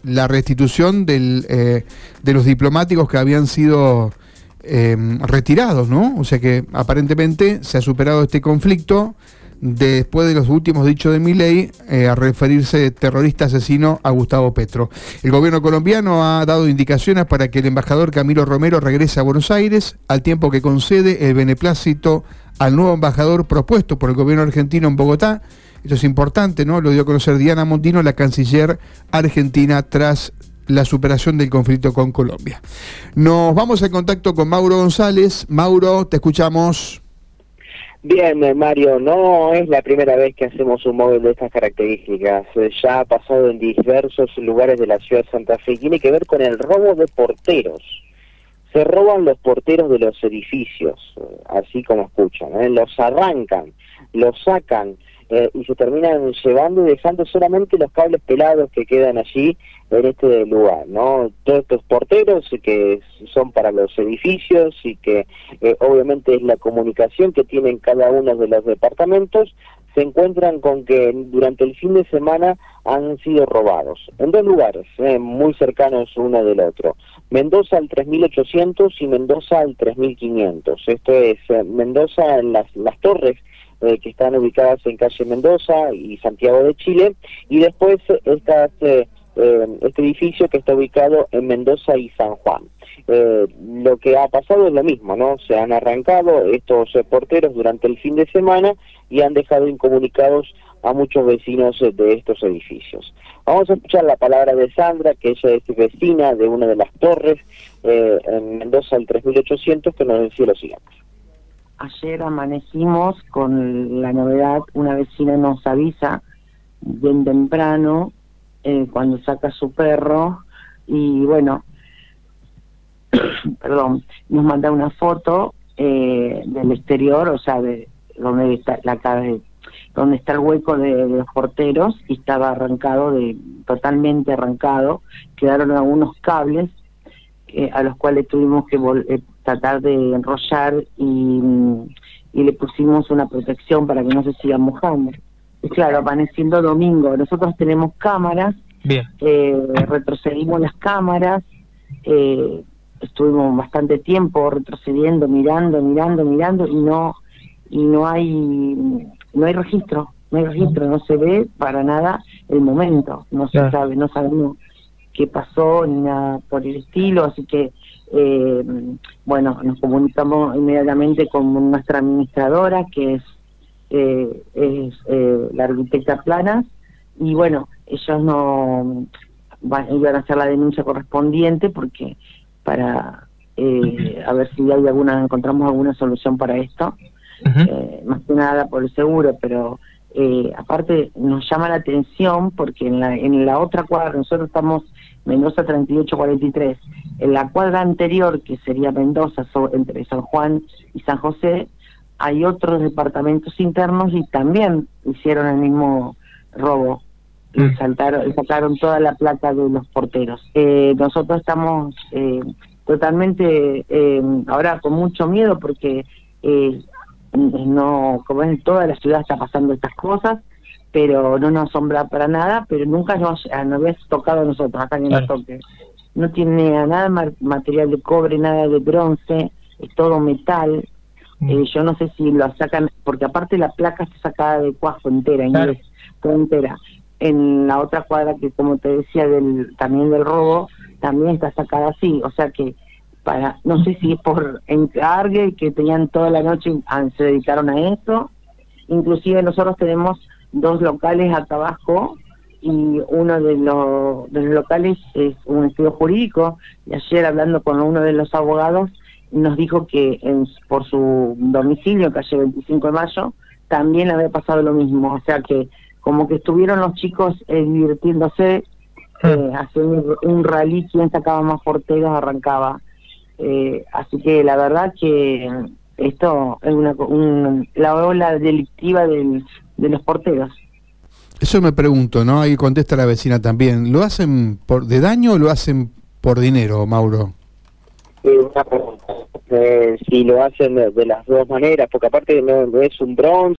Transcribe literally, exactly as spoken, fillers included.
la restitución del, eh, de los diplomáticos que habían sido eh, retirados, ¿no? O sea que aparentemente se ha superado este conflicto después de los últimos dichos de Milei eh, a referirse terrorista asesino a Gustavo Petro. El gobierno colombiano ha dado indicaciones para que el embajador Camilo Romero regrese a Buenos Aires, al tiempo que concede el beneplácito al nuevo embajador propuesto por el gobierno argentino en Bogotá. Esto es importante, ¿no? Lo dio a conocer Diana Mondino, la canciller argentina, tras la superación del conflicto con Colombia. Nos vamos en contacto con Mauro González. Mauro, te escuchamos. Bien, Mario, no es la primera vez que hacemos un móvil de estas características. Ya ha pasado en diversos lugares de la ciudad de Santa Fe. Tiene que ver con el robo de porteros. Se roban los porteros de los edificios, así como escuchan, ¿eh? Los arrancan, los sacan eh, y se terminan llevando y dejando solamente los cables pelados que quedan allí en este lugar, ¿no? Todos estos porteros que son para los edificios y que eh, obviamente es la comunicación que tienen cada uno de los departamentos, se encuentran con que durante el fin de semana han sido robados en dos lugares, eh, muy cercanos uno del otro. Mendoza al tres mil ochocientos y Mendoza al tres mil quinientos. Esto es eh, Mendoza en las, las torres eh, que están ubicadas en calle Mendoza y Santiago de Chile, y después estas, eh, eh, este edificio que está ubicado en Mendoza y San Juan. Eh, lo que ha pasado es lo mismo, ¿no? Se han arrancado estos eh, porteros durante el fin de semana y han dejado incomunicados a muchos vecinos eh, de estos edificios. Vamos a escuchar la palabra de Sandra, que ella es vecina de una de las torres eh, en Mendoza al tres mil ochocientos, que nos decía lo siguiente. Ayer amanecimos con la novedad, una vecina nos avisa bien temprano eh, cuando saca su perro y bueno, perdón, nos manda una foto eh, del exterior, o sea, de donde está la calle, donde está el hueco de, de los porteros, y estaba arrancado, de totalmente arrancado. Quedaron algunos cables eh, a los cuales tuvimos que eh, tratar de enrollar y, y le pusimos una protección para que no se siga mojando. Y claro, amaneciendo domingo, nosotros tenemos cámaras, bien, eh, retrocedimos las cámaras, eh, estuvimos bastante tiempo retrocediendo, mirando, mirando, mirando, y no y no hay no hay registro, no hay registro, no se ve para nada el momento, no se sabe, no sabemos qué pasó ni nada por el estilo, así que eh, bueno, nos comunicamos inmediatamente con nuestra administradora, que es eh, es eh, la arquitecta Planas, y bueno, ellos no van, iban a hacer la denuncia correspondiente porque para eh, a ver si hay alguna, encontramos alguna solución para esto. Uh-huh. eh, más que nada por el seguro, pero eh, aparte nos llama la atención porque en la en la otra cuadra, nosotros estamos Mendoza treinta y ocho cuarenta y tres, en la cuadra anterior, que sería Mendoza, so, entre San Juan y San José, hay otros departamentos internos y también hicieron el mismo robo. Uh-huh. Y saltaron, y sacaron toda la plata de los porteros. Eh, nosotros estamos eh, totalmente eh, ahora con mucho miedo porque eh, no, como en toda la ciudad está pasando estas cosas, pero no nos asombra para nada, pero nunca nos, nos había tocado a nosotros, acá que nos toque. No tiene nada material de cobre, nada de bronce, es todo metal. Mm. Eh, yo no sé si lo sacan, porque aparte la placa está sacada de cuajo entera, claro. Inglés, toda entera. En la otra cuadra, que como te decía, del también del robo, también está sacada así, o sea que para, no sé si es por encargue que tenían toda la noche, se dedicaron a eso. Inclusive nosotros tenemos dos locales acá abajo y uno de los, de los locales es un estudio jurídico, y ayer hablando con uno de los abogados nos dijo que en, por su domicilio, calle veinticinco de mayo, también había pasado lo mismo, o sea que como que estuvieron los chicos eh, divirtiéndose, eh, haciendo un rally, quien sacaba más porteros arrancaba. Eh, así que la verdad que esto es una, un, la ola delictiva del, de los porteros. Eso me pregunto, ¿no? Ahí contesta la vecina también. ¿Lo hacen por de daño o lo hacen por dinero, Mauro? Eh, una pregunta. Eh, si lo hacen de, de las dos maneras, porque aparte no, no es un bronce